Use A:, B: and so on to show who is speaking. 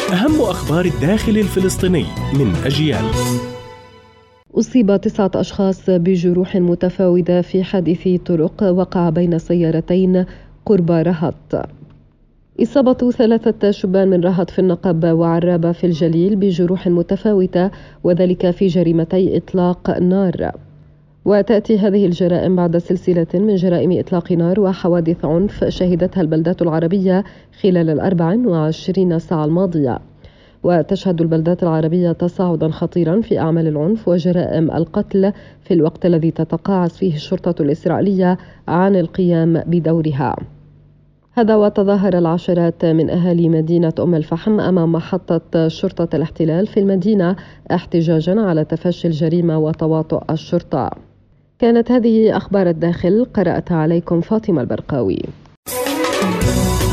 A: أهم أخبار الداخل الفلسطيني من أجيال.
B: أصيب 9 أشخاص بجروح متفاوتة في حادث طرق وقع بين سيارتين قرب رهط. إصابة 3 شبان من رهط في النقب وعرابة في الجليل بجروح متفاوتة، وذلك في جريمتي إطلاق نار. وتأتي هذه الجرائم بعد سلسلة من جرائم إطلاق نار وحوادث عنف شهدتها البلدات العربية خلال 24 ساعة الماضية. وتشهد البلدات العربية تصاعدا خطيرا في أعمال العنف وجرائم القتل في الوقت الذي تتقاعس فيه الشرطة الإسرائيلية عن القيام بدورها. هذا وتظاهر العشرات من أهالي مدينة أم الفحم أمام محطة شرطة الاحتلال في المدينة احتجاجا على تفشي الجريمة وتواطؤ الشرطة. كانت هذه أخبار الداخل، قرأتها عليكم فاطمة البرقاوي.